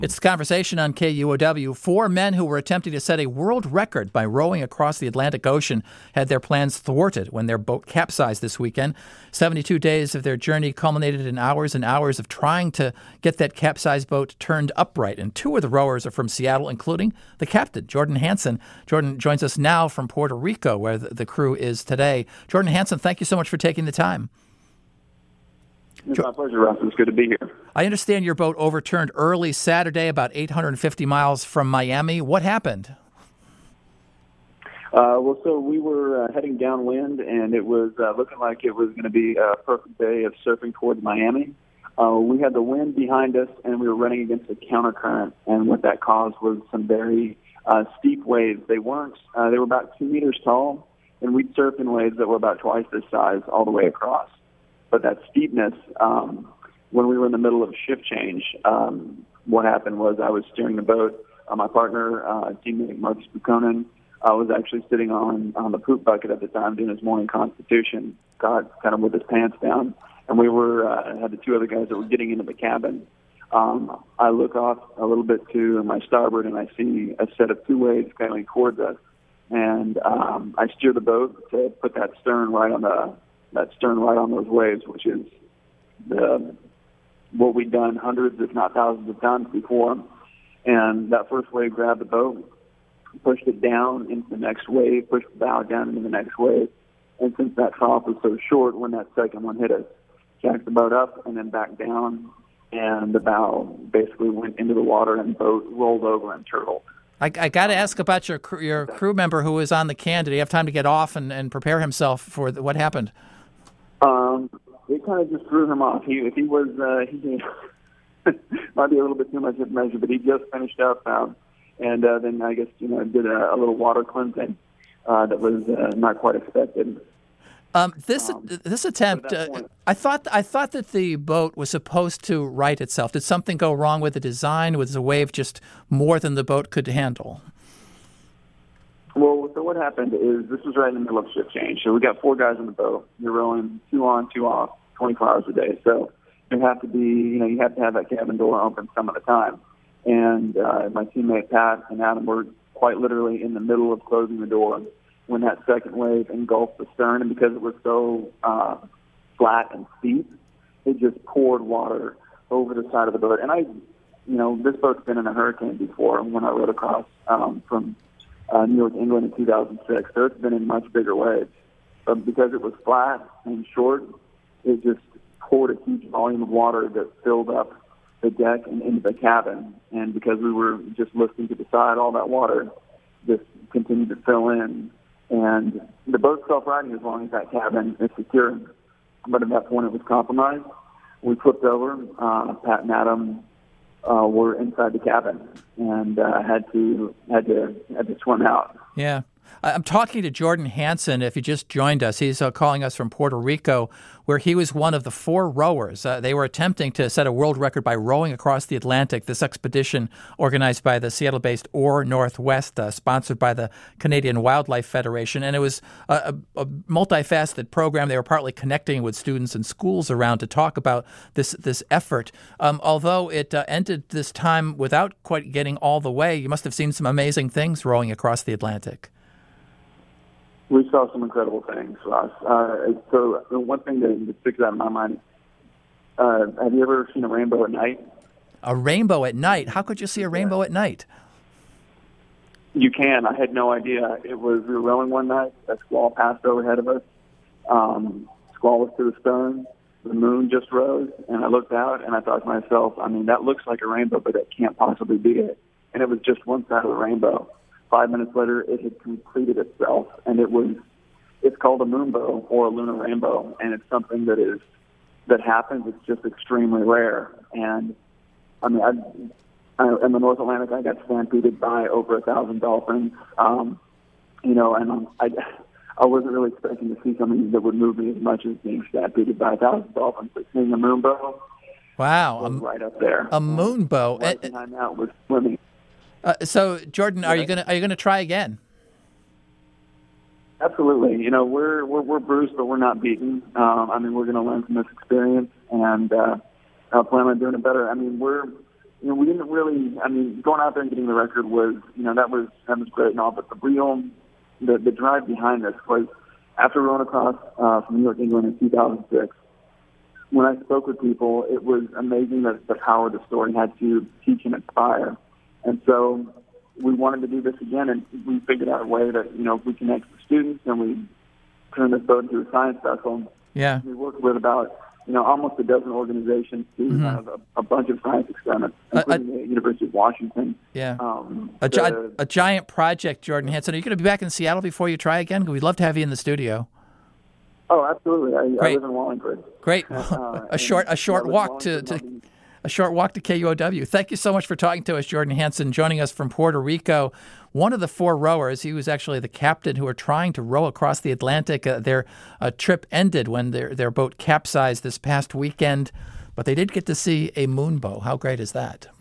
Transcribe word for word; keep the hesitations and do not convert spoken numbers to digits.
It's Conversation on K U O W. Four men who were attempting to set a world record by rowing across the Atlantic Ocean had their plans thwarted when their boat capsized this weekend. seventy-two days of their journey culminated in hours and hours of trying to get that capsized boat turned upright. And two of the rowers are from Seattle, including the captain, Jordan Hansen. Jordan joins us now from Puerto Rico, where the, the crew is today. Jordan Hansen, thank you so much for taking the time. It's my pleasure, Russ. It's good to be here. I understand your boat overturned early Saturday, about eight hundred fifty miles from Miami. What happened? Uh, well, so we were uh, heading downwind, and it was uh, looking like it was going to be a perfect day of surfing towards Miami. Uh, we had the wind behind us, and we were running against a countercurrent, and what that caused was some very uh, steep waves. They weren't, uh, they were about two meters tall, and we'd surf in waves that were about twice this size all the way across. But that steepness, um, when we were in the middle of shift change, um, what happened was I was steering the boat. Uh, my partner, uh, teammate Marcus Buchanan, uh, was actually sitting on, on the poop bucket at the time doing his morning constitution, got kind of with his pants down. And we were uh, had the two other guys that were getting into the cabin. Um, I look off a little bit to my starboard, and I see a set of two waves coming towards us. And um, I steer the boat to put that stern right on the that stern right on those waves, which is the, what we'd done hundreds, if not thousands of times before. And that first wave grabbed the boat, pushed it down into the next wave, pushed the bow down into the next wave. And since that trough was so short, when that second one hit us, jacked the boat up and then back down, and the bow basically went into the water and the boat rolled over and turtled. I, I got to ask about your your crew member who was on the can. Did he have time to get off and, and prepare himself for the, what happened? Um, it kind of just threw him off. He, if he was, uh, he might be a little bit too much of a measure, but he just finished up, um, and uh, then I guess you know did a, a little water cleansing uh, that was uh, not quite expected. Um, this um, this attempt, uh, I thought I thought that the boat was supposed to right itself. Did something go wrong with the design? Was the wave just more than the boat could handle? Well, so what happened is this was right in the middle of shift change. So we got four guys in the boat. You're rowing two on, two off, twenty-four hours a day. So you have to be, you know, you have to have that cabin door open some of the time. And uh, my teammate Pat and Adam were quite literally in the middle of closing the door when that second wave engulfed the stern. And because it was so uh, flat and steep, it just poured water over the side of the boat. And I, you know, this boat's been in a hurricane before when I rowed across um, from Uh, New York, England in two thousand six, so it's been in much bigger waves. But because it was flat and short, it just poured a huge volume of water that filled up the deck and into the cabin. And because we were just lifting to the side, all that water just continued to fill in. And the boat's self-righting as long as that cabin is secure. But at that point, it was compromised. We flipped over. Uh, Pat and Adam Uh, were inside the cabin and uh, had to had to had to swim out. Yeah, I'm talking to Jordan Hansen. If you just joined us, he's uh, calling us from Puerto Rico, where he was one of the four rowers. Uh, they were attempting to set a world record by rowing across the Atlantic. This expedition, organized by the Seattle-based Oar Northwest, uh, sponsored by the Canadian Wildlife Federation, and it was a, a, a multifaceted program. They were partly connecting with students and schools around to talk about this this effort. Um, although it uh, ended this time without quite getting all the way, you must have seen some amazing things rowing across the Atlantic. We saw some incredible things, Ross. Uh, so one thing that, that sticks out in my mind, uh, have you ever seen a rainbow at night? A rainbow at night? How could you see a rainbow yeah. at night? You can. I had no idea. It was, we were rowing one night, a squall passed overhead of us. Um, squall was to the stern. The moon just rose, and I looked out, and I thought to myself, I mean, that looks like a rainbow, but that can't possibly be it. And it was just one side of the rainbow. Five minutes later, it had completed itself, and it was, it's called a moonbow or a lunar rainbow, and it's something that is, that happens. It's just extremely rare. And, I mean, I, I, in the North Atlantic, I got stampeded by over a thousand dolphins, um, you know, and um, I, I wasn't really expecting to see something that would move me as much as being stampeded by a thousand dolphins, but seeing a moonbow wow, was a, right up there. A moonbow. Right behind that was swimming. Uh, so, Jordan, are you gonna are you gonna try again? Absolutely. You know, we're we're we're bruised, but we're not beaten. Um, I mean, we're going to learn from this experience and uh, uh, plan on doing it better. I mean, we're you know, we didn't really, I mean, going out there and getting the record was, you know, that was, that was great and all, but the real, the, the drive behind this was after rowing across uh, from New York, England in two thousand six, when I spoke with people, it was amazing that the power the story had to teach and inspire. And so we wanted to do this again, and we figured out a way that, you know, if we connect with students and we turn this boat into a science vessel. Yeah. We worked with about, you know, almost a dozen organizations to mm-hmm. have a, a bunch of science experiments, including uh, uh, the University of Washington. Yeah. Um, a, the, gi- a giant project, Jordan Hansen. Are you going to be back in Seattle before you try again? We'd love to have you in the studio. Oh, absolutely. I, I live in Wallingford. Great. Uh, a short a short walk to, to a short walk to K U O W. Thank you so much for talking to us, Jordan Hansen, joining us from Puerto Rico. One of the four rowers, he was actually the captain who were trying to row across the Atlantic. Uh, their uh, trip ended when their their boat capsized this past weekend, but they did get to see a moonbow. How great is that?